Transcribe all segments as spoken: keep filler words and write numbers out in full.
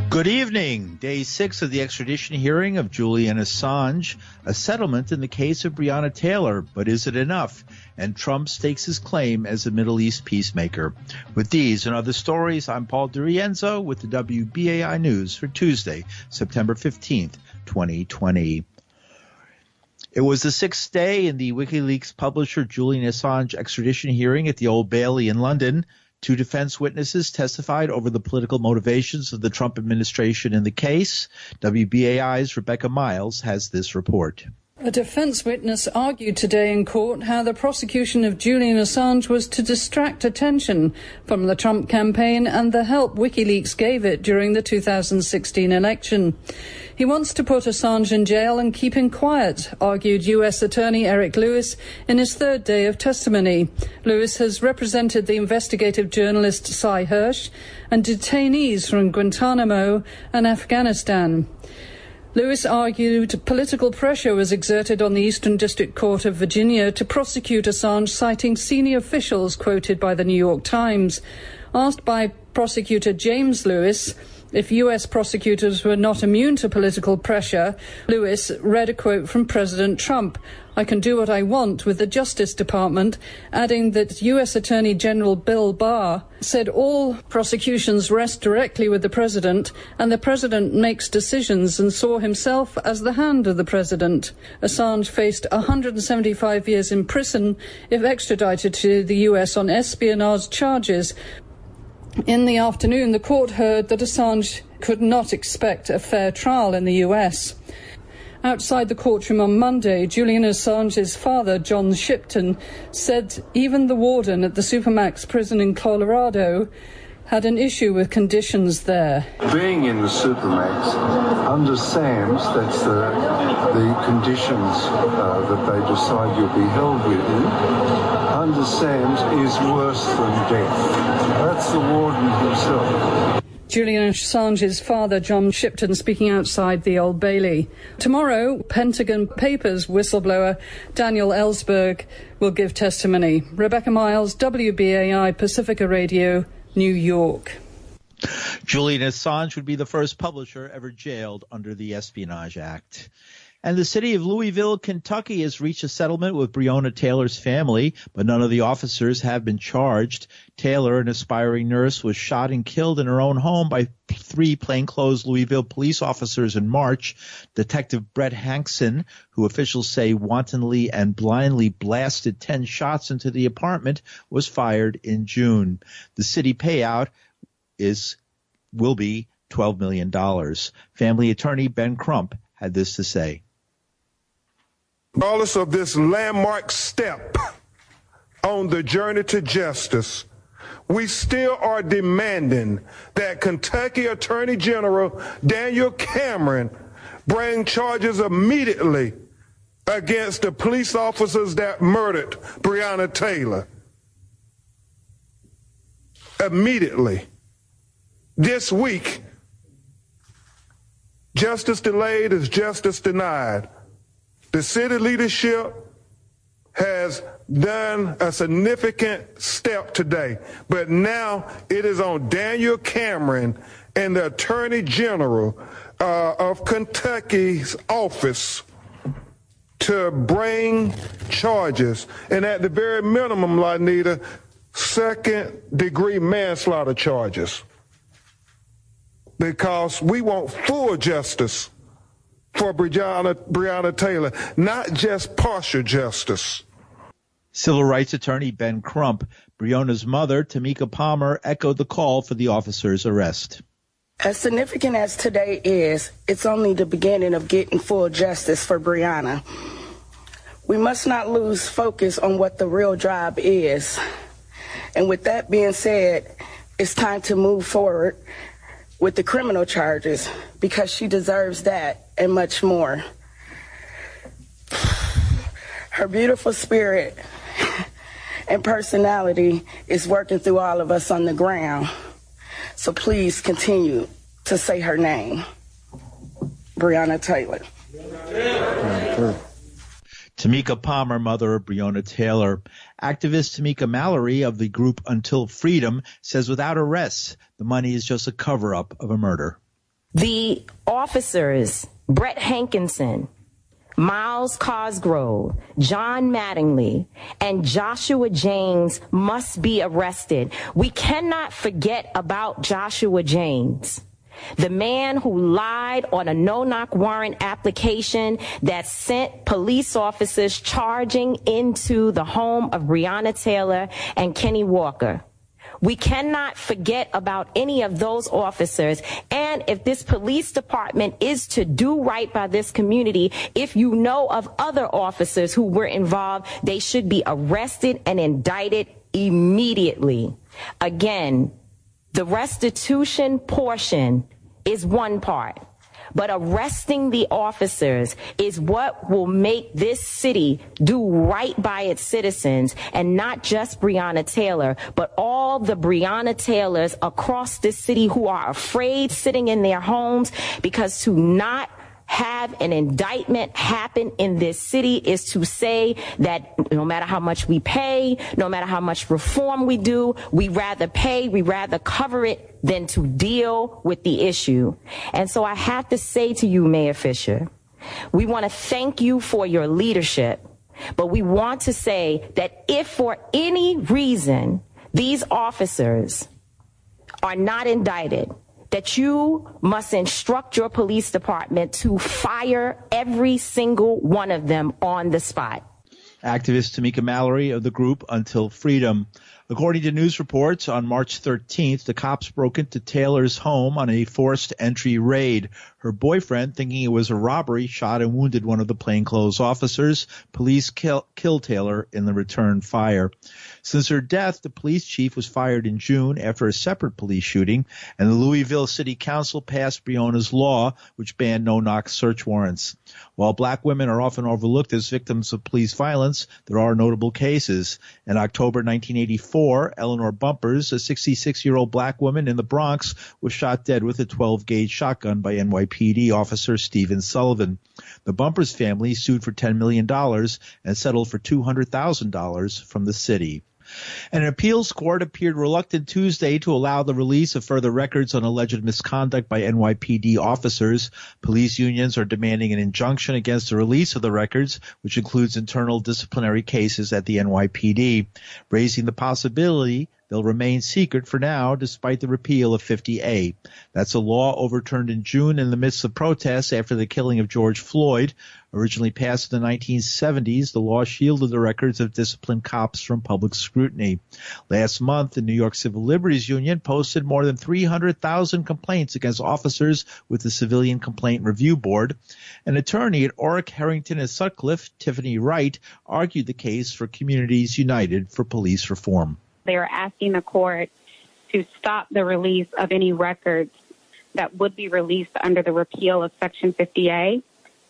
Good evening. Day six of the extradition hearing of Julian Assange, a settlement in the case of Breonna Taylor. But is it enough? And Trump stakes his claim as a Middle East peacemaker. With these and other stories, I'm Paul DiRienzo with the W B A I News for Tuesday, September fifteenth, twenty twenty. It was the sixth day in the WikiLeaks publisher Julian Assange extradition hearing at the Old Bailey in London. Two defense witnesses testified over the political motivations of the Trump administration in the case. W B A I's Rebecca Miles has this report. A defense witness argued today in court how the prosecution of Julian Assange was to distract attention from the Trump campaign and the help WikiLeaks gave it during the two thousand sixteen election. He wants to put Assange in jail and keep him quiet, argued U S Attorney Eric Lewis in his third day of testimony. Lewis has represented the investigative journalist Sy Hersh and detainees from Guantanamo and Afghanistan. Lewis argued political pressure was exerted on the Eastern District Court of Virginia to prosecute Assange, citing senior officials quoted by the New York Times. Asked by prosecutor James Lewis if U S prosecutors were not immune to political pressure, Lewis read a quote from President Trump: "I can do what I want with the Justice Department," adding that U S Attorney General Bill Barr said all prosecutions rest directly with the president and the president makes decisions, and saw himself as the hand of the president. Assange faced one hundred seventy-five years in prison if extradited to the U S on espionage charges. In the afternoon, the court heard that Assange could not expect a fair trial in the U S. Outside the courtroom on Monday, Julian Assange's father, John Shipton, said even the warden at the Supermax prison in Colorado had an issue with conditions there. Being in the Supermax, under SAMS, that's the, the conditions uh, that they decide you'll be held within, under SAMS is worse than death. That's the warden himself. Julian Assange's father, John Shipton, speaking outside the Old Bailey. Tomorrow, Pentagon Papers whistleblower Daniel Ellsberg will give testimony. Rebecca Miles, W B A I Pacifica Radio, New York. Julian Assange would be the first publisher ever jailed under the Espionage Act. And the city of Louisville, Kentucky, has reached a settlement with Breonna Taylor's family, but none of the officers have been charged. Taylor, an aspiring nurse, was shot and killed in her own home by three plainclothes Louisville police officers in March. Detective Brett Hankson, who officials say wantonly and blindly blasted ten shots into the apartment, was fired in June. The city payout is will be twelve million dollars. Family attorney Ben Crump had this to say. Regardless of this landmark step on the journey to justice, we still are demanding that Kentucky Attorney General Daniel Cameron bring charges immediately against the police officers that murdered Breonna Taylor. Immediately. This week, justice delayed is justice denied. The city leadership has done a significant step today, but now it is on Daniel Cameron and the Attorney General uh, of Kentucky's office to bring charges, and at the very minimum, Lanita, second-degree manslaughter charges, because we want full justice for Breonna, Breonna Taylor, not just partial justice. Civil rights attorney Ben Crump, Breonna's mother, Tamika Palmer, echoed the call for the officer's arrest. As significant as today is, it's only the beginning of getting full justice for Breonna. We must not lose focus on what the real job is. And with that being said, it's time to move forward with the criminal charges, because she deserves that and much more. Her beautiful spirit and personality is working through all of us on the ground. So please continue to say her name, Breonna Taylor. Yeah. Tamika Palmer, mother of Breonna Taylor. Activist Tamika Mallory of the group Until Freedom says without arrests, the money is just a cover-up of a murder. The officers, Brett Hankinson, Miles Cosgrove, John Mattingly, and Joshua James must be arrested. We cannot forget about Joshua James, the man who lied on a no-knock warrant application that sent police officers charging into the home of Breonna Taylor and Kenny Walker. We cannot forget about any of those officers. And if this police department is to do right by this community, if you know of other officers who were involved, they should be arrested and indicted immediately. Again, the restitution portion is one part, but arresting the officers is what will make this city do right by its citizens, and not just Breonna Taylor, but all the Breonna Taylors across this city who are afraid sitting in their homes, because to not have an indictment happen in this city is to say that no matter how much we pay, no matter how much reform we do, we rather pay, we rather cover it than to deal with the issue. And so I have to say to you, Mayor Fisher, we want to thank you for your leadership, but we want to say that if for any reason these officers are not indicted, that you must instruct your police department to fire every single one of them on the spot. Activist Tamika Mallory of the group Until Freedom. According to news reports, on March thirteenth, the cops broke into Taylor's home on a forced entry raid. Her boyfriend, thinking it was a robbery, shot and wounded one of the plainclothes officers. Police kill, killed Taylor in the return fire. Since her death, the police chief was fired in June after a separate police shooting, and the Louisville City Council passed Breonna's law, which banned no-knock search warrants. While black women are often overlooked as victims of police violence, there are notable cases. In October nineteen eighty-four, Eleanor Bumpers, a sixty-six-year-old black woman in the Bronx, was shot dead with a twelve-gauge shotgun by N Y P D officer Stephen Sullivan. The Bumpers family sued for ten million dollars and settled for two hundred thousand dollars from the city. An appeals court appeared reluctant Tuesday to allow the release of further records on alleged misconduct by N Y P D officers. Police unions are demanding an injunction against the release of the records, which includes internal disciplinary cases at the N Y P D, raising the possibility they'll remain secret for now, despite the repeal of fifty A. That's a law overturned in June in the midst of protests after the killing of George Floyd. Originally passed in the nineteen seventies, the law shielded the records of disciplined cops from public scrutiny. Last month, the New York Civil Liberties Union posted more than three hundred thousand complaints against officers with the Civilian Complaint Review Board. An attorney at Orrick, Harrington, and Sutcliffe, Tiffany Wright, argued the case for Communities United for Police Reform. They are asking the court to stop the release of any records that would be released under the repeal of Section fifty A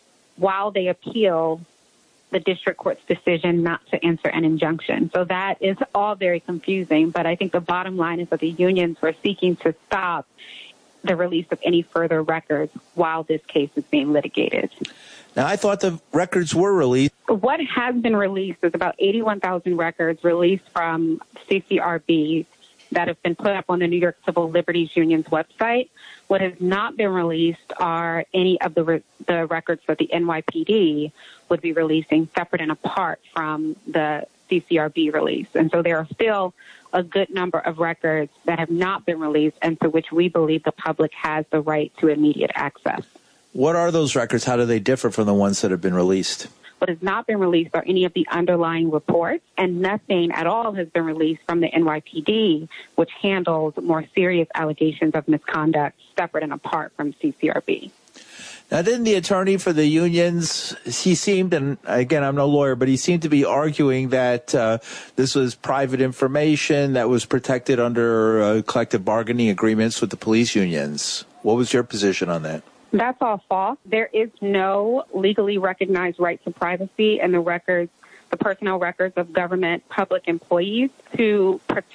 while they appeal the district court's decision not to enter an injunction. So that is all very confusing, but I think the bottom line is that the unions were seeking to stop the release of any further records while this case is being litigated. Now, I thought the records were released. What has been released is about eighty-one thousand records released from C C R B that have been put up on the New York Civil Liberties Union's website. What has not been released are any of the re- the records that the N Y P D would be releasing separate and apart from the C C R B release. And so there are still a good number of records that have not been released and to which we believe the public has the right to immediate access. What are those records? How do they differ from the ones that have been released? What has not been released are any of the underlying reports, and nothing at all has been released from the N Y P D, which handles more serious allegations of misconduct separate and apart from C C R B. Now, didn't the attorney for the unions, he seemed, and again, I'm no lawyer, but he seemed to be arguing that uh, this was private information that was protected under uh, collective bargaining agreements with the police unions. What was your position on that? That's all false. There is no legally recognized right to privacy in the records, the personnel records of government public employees. To protect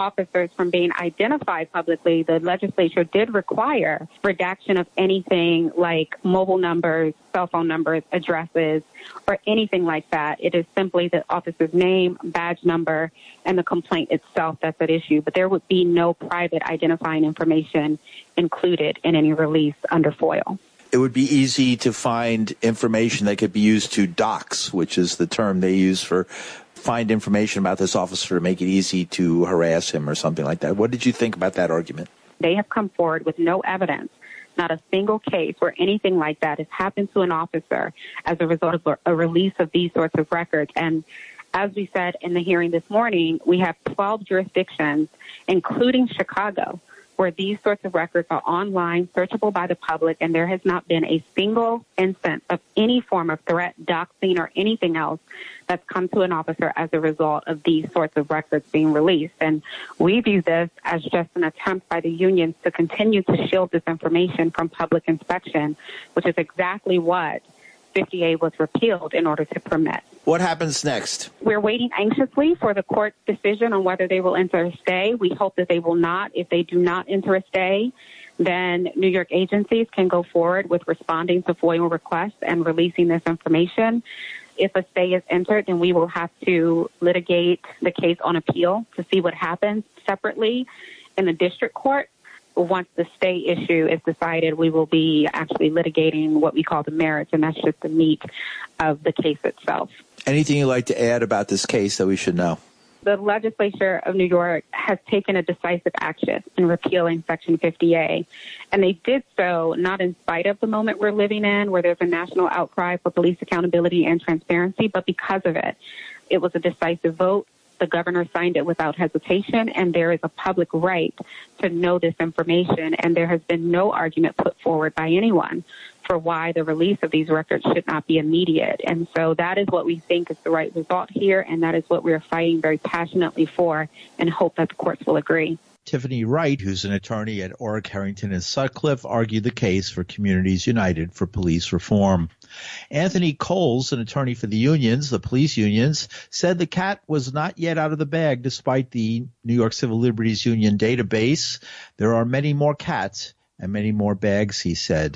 officers from being identified publicly, the legislature did require redaction of anything like mobile numbers, cell phone numbers, addresses, or anything like that. It is simply the officer's name, badge number, and the complaint itself that's at issue. But there would be no private identifying information included in any release under FOIL. It would be easy to find information that could be used to dox, which is the term they use for find information about this officer to make it easy to harass him or something like that. What did you think about that argument? They have come forward with no evidence, not a single case where anything like that has happened to an officer as a result of a release of these sorts of records. And as we said in the hearing this morning, we have twelve jurisdictions, including Chicago, where these sorts of records are online, searchable by the public, and there has not been a single instance of any form of threat, doxing, or anything else that's come to an officer as a result of these sorts of records being released. And we view this as just an attempt by the unions to continue to shield this information from public inspection, which is exactly what fifty-eight was repealed in order to permit. What happens next? We're waiting anxiously for the court's decision on whether they will enter a stay. We hope that they will not. If they do not enter a stay, then New York agencies can go forward with responding to FOIL requests and releasing this information. If a stay is entered, then we will have to litigate the case on appeal to see what happens separately in the district court. Once the stay issue is decided, we will be actually litigating what we call the merits, and that's just the meat of the case itself. Anything you'd like to add about this case that we should know? The legislature of New York has taken a decisive action in repealing Section fifty A, and they did so not in spite of the moment we're living in, where there's a national outcry for police accountability and transparency, but because of it. It was a decisive vote. The governor signed it without hesitation, and there is a public right to know this information, and there has been no argument put forward by anyone for why the release of these records should not be immediate. And so that is what we think is the right result here, and that is what we are fighting very passionately for, and hope that the courts will agree. Tiffany Wright, who's an attorney at Orrick, Harrington, and Sutcliffe, argued the case for Communities United for police reform. Anthony Coles, an attorney for the unions, the police unions, said the cat was not yet out of the bag despite the New York Civil Liberties Union database. There are many more cats and many more bags, he said.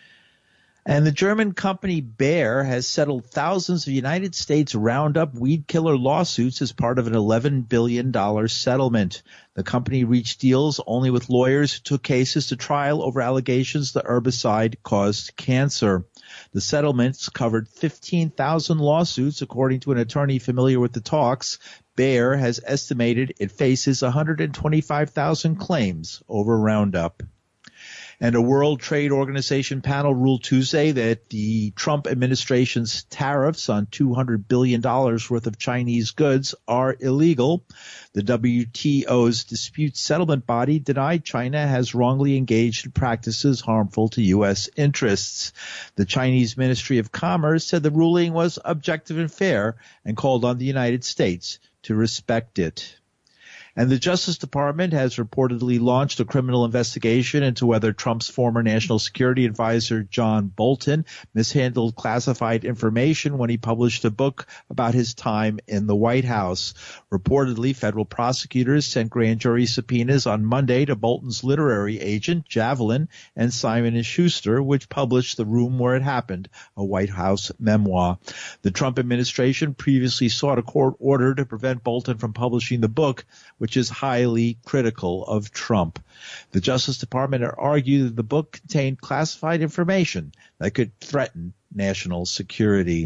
And the German company Bayer has settled thousands of United States Roundup weed killer lawsuits as part of an eleven billion dollars settlement. The company reached deals only with lawyers who took cases to trial over allegations the herbicide caused cancer. The settlements covered fifteen thousand lawsuits, according to an attorney familiar with the talks. Bayer has estimated it faces one hundred twenty-five thousand claims over Roundup. And a World Trade Organization panel ruled Tuesday that the Trump administration's tariffs on two hundred billion dollars worth of Chinese goods are illegal. The W T O's dispute settlement body denied China has wrongly engaged in practices harmful to U S interests. The Chinese Ministry of Commerce said the ruling was objective and fair and called on the United States to respect it. And the Justice Department has reportedly launched a criminal investigation into whether Trump's former national security advisor, John Bolton, mishandled classified information when he published a book about his time in the White House. Reportedly, federal prosecutors sent grand jury subpoenas on Monday to Bolton's literary agent, Javelin, and Simon and Schuster, which published The Room Where It Happened, a White House memoir. The Trump administration previously sought a court order to prevent Bolton from publishing the book, which is highly critical of Trump. The Justice Department argued that the book contained classified information that could threaten national security.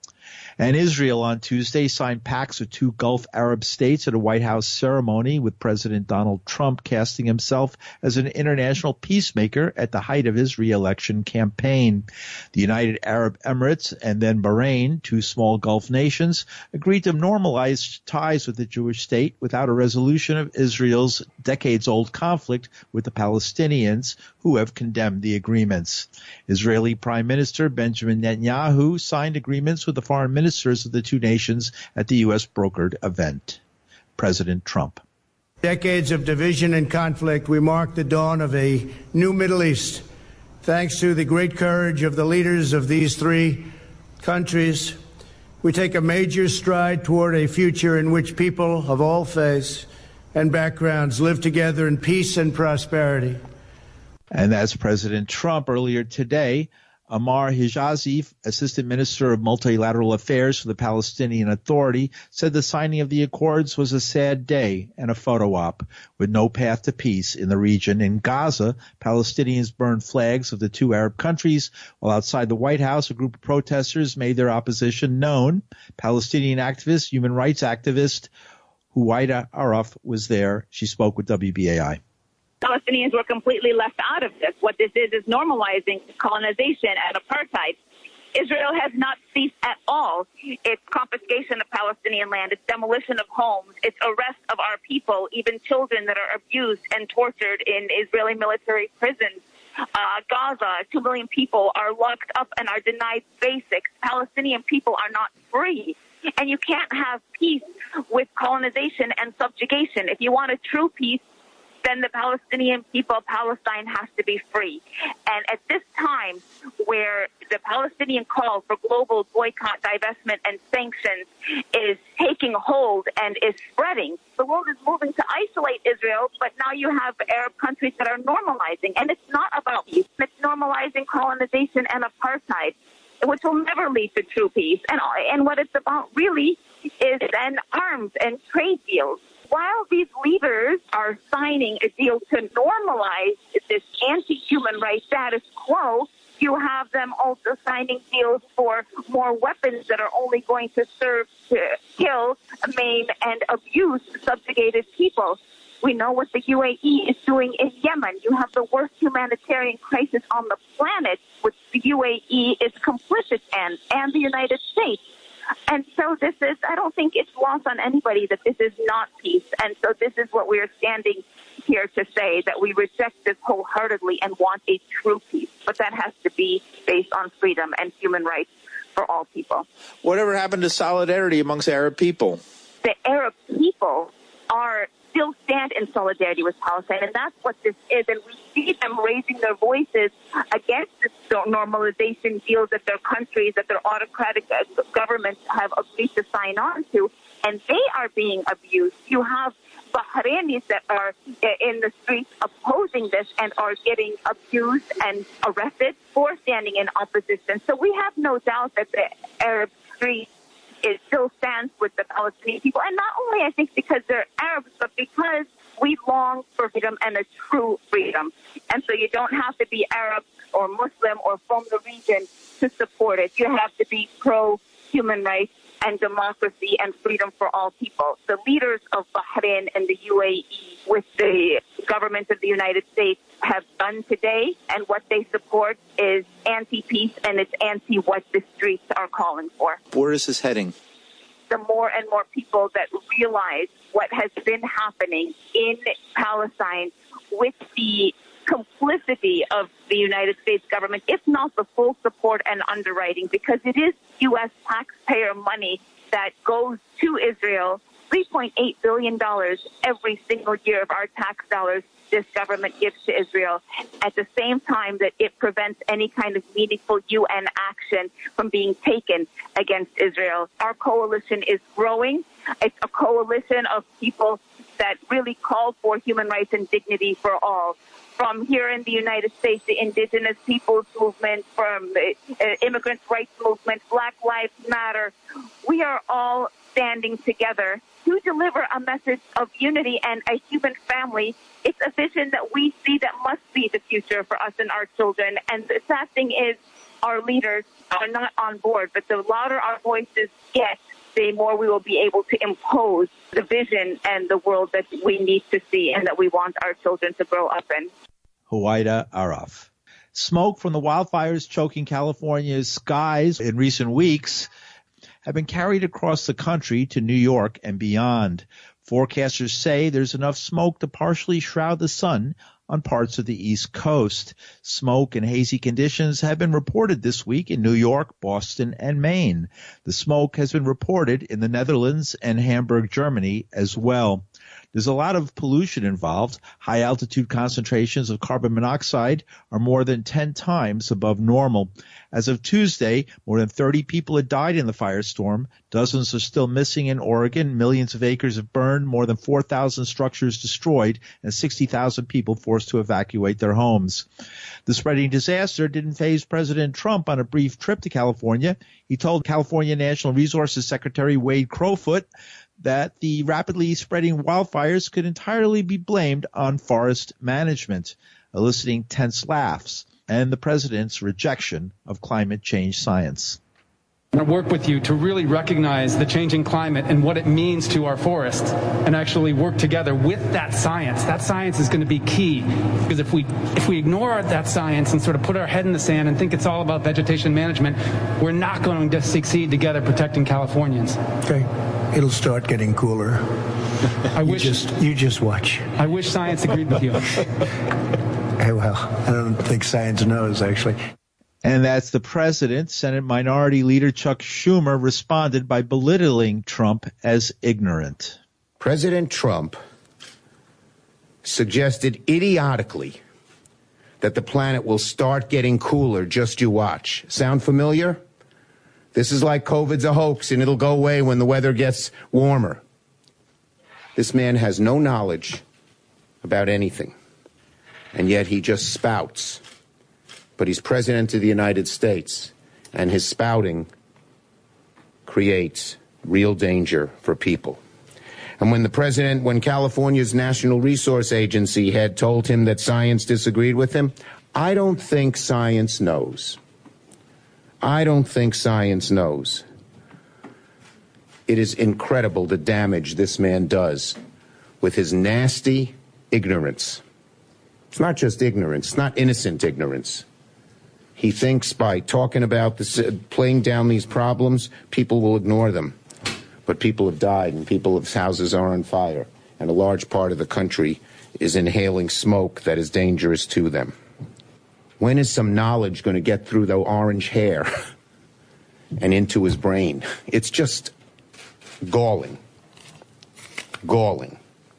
And Israel on Tuesday signed pacts with two Gulf Arab states at a White House ceremony, with President Donald Trump casting himself as an international peacemaker at the height of his re-election campaign. The United Arab Emirates and then Bahrain, two small Gulf nations, agreed to normalize ties with the Jewish state without a resolution of Israel's decades-old conflict with the Palestinians, who have condemned the agreements. Israeli Prime Minister Benjamin Netanyahu signed agreements with the foreign ministers of the two nations at the U S brokered event. President Trump. Decades of division and conflict, we mark the dawn of a new Middle East. Thanks to the great courage of the leaders of these three countries, we take a major stride toward a future in which people of all faiths and backgrounds live together in peace and prosperity. And that's President Trump. Earlier today, Ammar Hijazi, Assistant Minister of Multilateral Affairs for the Palestinian Authority, said the signing of the accords was a sad day and a photo op with no path to peace in the region. In Gaza, Palestinians burned flags of the two Arab countries, while outside the White House, a group of protesters made their opposition known. Palestinian activist, human rights activist Huwaida Araf was there. She spoke with W B A I. Palestinians were completely left out of this. What this is is normalizing colonization and apartheid. Israel has not ceased at all its confiscation of Palestinian land, its demolition of homes, its arrest of our people, even children that are abused and tortured in Israeli military prisons. Uh, Gaza, two million people are locked up and are denied basics. Palestinian people are not free. And you can't have peace with colonization and subjugation. If you want a true peace, then the Palestinian people of Palestine has to be free. And at this time, where the Palestinian call for global boycott, divestment, and sanctions is taking hold and is spreading, the world is moving to isolate Israel, but now you have Arab countries that are normalizing. And it's not about peace. It's normalizing colonization and apartheid, which will never lead to true peace. And, and what it's about really is then arms and trade deals. While these leaders are signing a deal to normalize this anti-human rights status quo, you have them also signing deals for more weapons that are only going to serve to kill, maim, and abuse subjugated people. We know what the U A E is doing in Yemen. You have the worst humanitarian crisis on the planet, which the U A E is complicit in, and the United States. And so this is, I don't think it's lost on anybody that this is not peace. And so this is what we are standing here to say, that we reject this wholeheartedly and want a true peace. But that has to be based on freedom and human rights for all people. Whatever happened to solidarity amongst Arab people? The Arab people are still stand in solidarity with Palestine, and that's what this is. And we see them raising their voices against this normalization deals that their countries, that their autocratic governments have agreed to sign on to, and they are being abused. You have Bahrainis that are in the streets opposing this and are getting abused and arrested for standing in opposition. So we have no doubt that the Arab street it still stands with the Palestinian people. And not only, I think, because they're Arabs, but because we long for freedom and a true freedom. And so you don't have to be Arab or Muslim or from the region to support it. You have to be pro-human rights and democracy and freedom for all people. The leaders of Bahrain and the U A E with the government of the United States have done today, and what they support is anti-peace and it's anti what the streets are calling for. Where is this heading? The more and more people that realize what has been happening in Palestine with the complicity of the United States government, if not the full support and underwriting, because it is U S taxpayer money that goes to Israel, three point eight billion dollars every single year of our tax dollars this government gives to Israel, at the same time that it prevents any kind of meaningful U N action from being taken against Israel. Our coalition is growing. It's a coalition of people that really call for human rights and dignity for all. From here in the United States, the Indigenous Peoples Movement, from the uh, Immigrants' Rights Movement, Black Lives Matter, we are all standing together to deliver a message of unity and a human family. It's a vision that we see that must be the future for us and our children. And the sad thing is our leaders are not on board, but the louder our voices get, the more we will be able to impose the vision and the world that we need to see and that we want our children to grow up in. Huwaida Araf. Smoke from the wildfires choking California's skies in recent weeks have been carried across the country to New York and beyond. Forecasters say there's enough smoke to partially shroud the sun on parts of the East Coast. Smoke and hazy conditions have been reported this week in New York, Boston, and Maine. The smoke has been reported in the Netherlands and Hamburg, Germany as well. There's a lot of pollution involved. High altitude concentrations of carbon monoxide are more than ten times above normal. As of Tuesday, more than thirty people had died in the firestorm. Dozens are still missing in Oregon. Millions of acres have burned, more than four thousand structures destroyed, and sixty thousand people forced to evacuate their homes. The spreading disaster didn't faze President Trump on a brief trip to California. He told California National Resources Secretary Wade Crowfoot that the rapidly spreading wildfires could entirely be blamed on forest management, eliciting tense laughs and the president's rejection of climate change science. I work with you to really recognize the changing climate and what it means to our forests and actually work together with that science. That science is going to be key, because if we if we ignore that science and sort of put our head in the sand and think it's all about vegetation management, we're not going to succeed together protecting Californians. Okay. It'll start getting cooler. I wish you just, you just watch. I wish science agreed with you. Hey, well, I don't think science knows, actually. And that's the president. Senate Minority Leader Chuck Schumer responded by belittling Trump as ignorant. President Trump suggested idiotically that the planet will start getting cooler. Just you watch. Sound familiar? This is like COVID's a hoax and it'll go away when the weather gets warmer. This man has no knowledge about anything, and yet he just spouts. But he's president of the United States, and his spouting creates real danger for people. And when the president, when California's National Resource Agency had told him that science disagreed with him, I don't think science knows. I don't think science knows. It is incredible the damage this man does with his nasty ignorance. It's not just ignorance. It's not innocent ignorance. He thinks by talking about this, uh, playing down these problems, people will ignore them. But people have died and people's houses are on fire. And a large part of the country is inhaling smoke that is dangerous to them. When is some knowledge going to get through the orange hair and into his brain? It's just galling. Galling.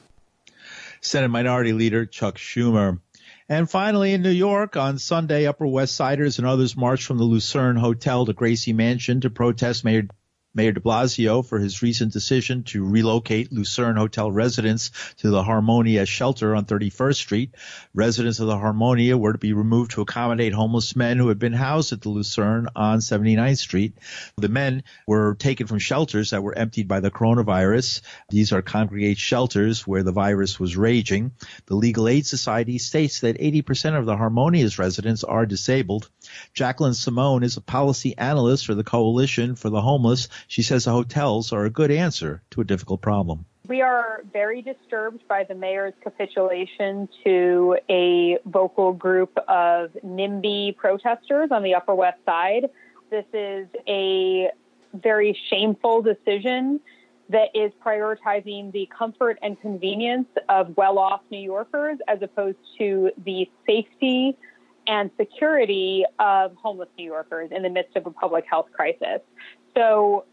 Senate Minority Leader Chuck Schumer. And finally, in New York, on Sunday, Upper West Siders and others marched from the Lucerne Hotel to Gracie Mansion to protest Mayor Mayor de Blasio for his recent decision to relocate Lucerne Hotel residents to the Harmonia shelter on thirty-first Street. Residents of the Harmonia were to be removed to accommodate homeless men who had been housed at the Lucerne on seventy-ninth Street. The men were taken from shelters that were emptied by the coronavirus. These are congregate shelters where the virus was raging. The Legal Aid Society states that eighty percent of the Harmonia's residents are disabled. Jacqueline Simone is a policy analyst for the Coalition for the Homeless. She says the hotels are a good answer to a difficult problem. We are very disturbed by the mayor's capitulation to a vocal group of NIMBY protesters on the Upper West Side. This is a very shameful decision that is prioritizing the comfort and convenience of well-off New Yorkers as opposed to the safety and security of homeless New Yorkers in the midst of a public health crisis. So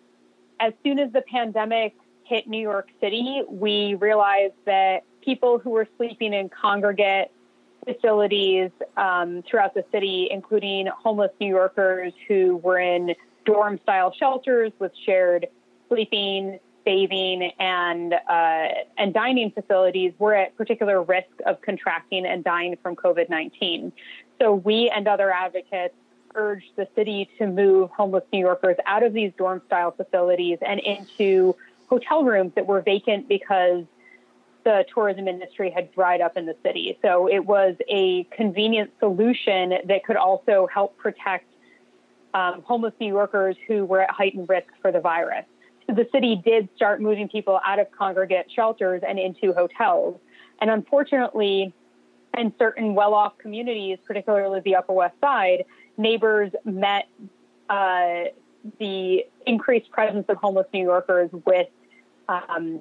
as soon as the pandemic hit New York City, we realized that people who were sleeping in congregate facilities um, throughout the city, including homeless New Yorkers who were in dorm-style shelters with shared sleeping, bathing, and uh, and dining facilities, were at particular risk of contracting and dying from COVID nineteen. So we and other advocates urged the city to move homeless New Yorkers out of these dorm-style facilities and into hotel rooms that were vacant because the tourism industry had dried up in the city. So it was a convenient solution that could also help protect um, homeless New Yorkers who were at heightened risk for the virus. So the city did start moving people out of congregate shelters and into hotels. And unfortunately, in certain well-off communities, particularly the Upper West Side, neighbors met uh, the increased presence of homeless New Yorkers with um,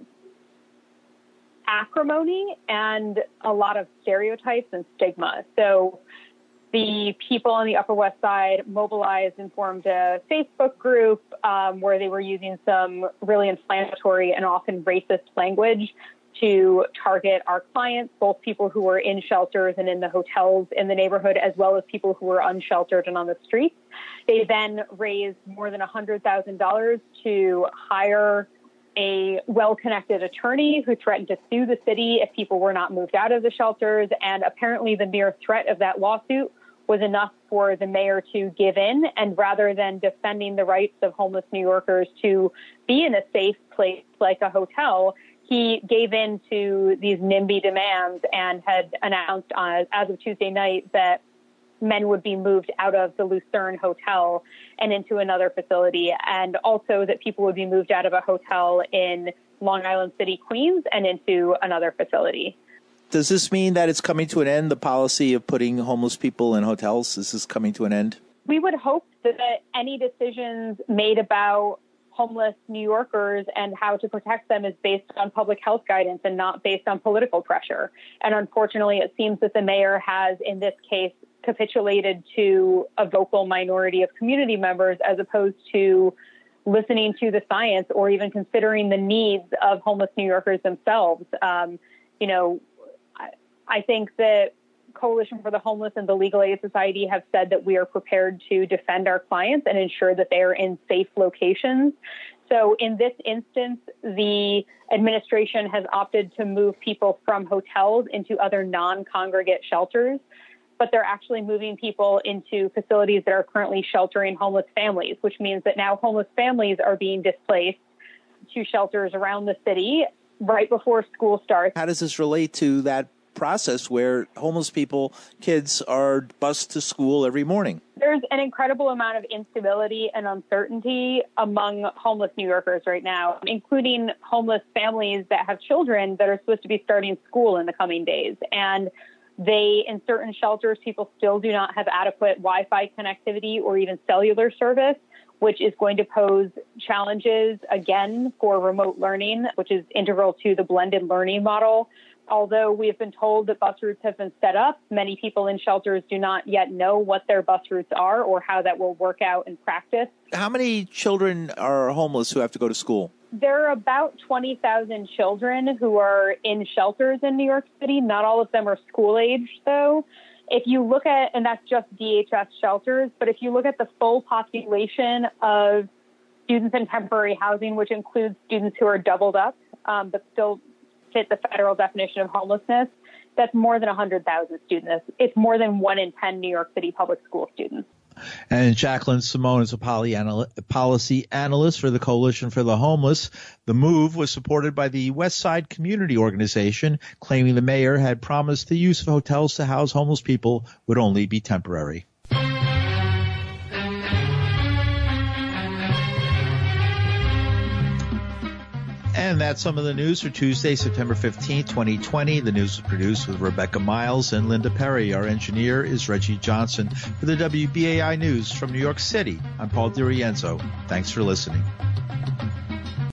acrimony and a lot of stereotypes and stigma. So the people on the Upper West Side mobilized and formed a Facebook group um, where they were using some really inflammatory and often racist language to target our clients, both people who were in shelters and in the hotels in the neighborhood, as well as people who were unsheltered and on the streets. They then raised more than one hundred thousand dollars to hire a well-connected attorney who threatened to sue the city if people were not moved out of the shelters. And apparently the mere threat of that lawsuit was enough for the mayor to give in. And rather than defending the rights of homeless New Yorkers to be in a safe place like a hotel, he gave in to these NIMBY demands and had announced uh, as of Tuesday night that men would be moved out of the Lucerne Hotel and into another facility, and also that people would be moved out of a hotel in Long Island City, Queens, and into another facility. Does this mean that it's coming to an end, the policy of putting homeless people in hotels? Is this coming to an end? We would hope that any decisions made about homeless New Yorkers and how to protect them is based on public health guidance and not based on political pressure. And unfortunately, it seems that the mayor has, in this case, capitulated to a vocal minority of community members as opposed to listening to the science or even considering the needs of homeless New Yorkers themselves. Um, you know, I, I think that Coalition for the Homeless and the Legal Aid Society have said that we are prepared to defend our clients and ensure that they are in safe locations. So in this instance, the administration has opted to move people from hotels into other non-congregate shelters, but they're actually moving people into facilities that are currently sheltering homeless families, which means that now homeless families are being displaced to shelters around the city right before school starts. How does this relate to that process where homeless people, kids, are bused to school every morning? There's an incredible amount of instability and uncertainty among homeless New Yorkers right now, including homeless families that have children that are supposed to be starting school in the coming days. And they, in certain shelters, people still do not have adequate Wi-Fi connectivity or even cellular service, which is going to pose challenges, again, for remote learning, which is integral to the blended learning model. Although we have been told that bus routes have been set up, many people in shelters do not yet know what their bus routes are or how that will work out in practice. How many children are homeless who have to go to school? There are about twenty thousand children who are in shelters in New York City. Not all of them are school-aged, though. If you look at, and that's just D H S shelters, but if you look at the full population of students in temporary housing, which includes students who are doubled up, um, but still fit the federal definition of homelessness, that's more than one hundred thousand students. It's more than one in ten New York City public school students. And Jacqueline Simone is a policy analyst for the Coalition for the Homeless. The move was supported by the West Side Community Organization, claiming the mayor had promised the use of hotels to house homeless people would only be temporary. And that's some of the news for Tuesday, September fifteenth, twenty twenty. The news was produced with Rebecca Miles and Linda Perry. Our engineer is Reggie Johnson. For the W B A I News from New York City, I'm Paul DiRienzo. Thanks for listening.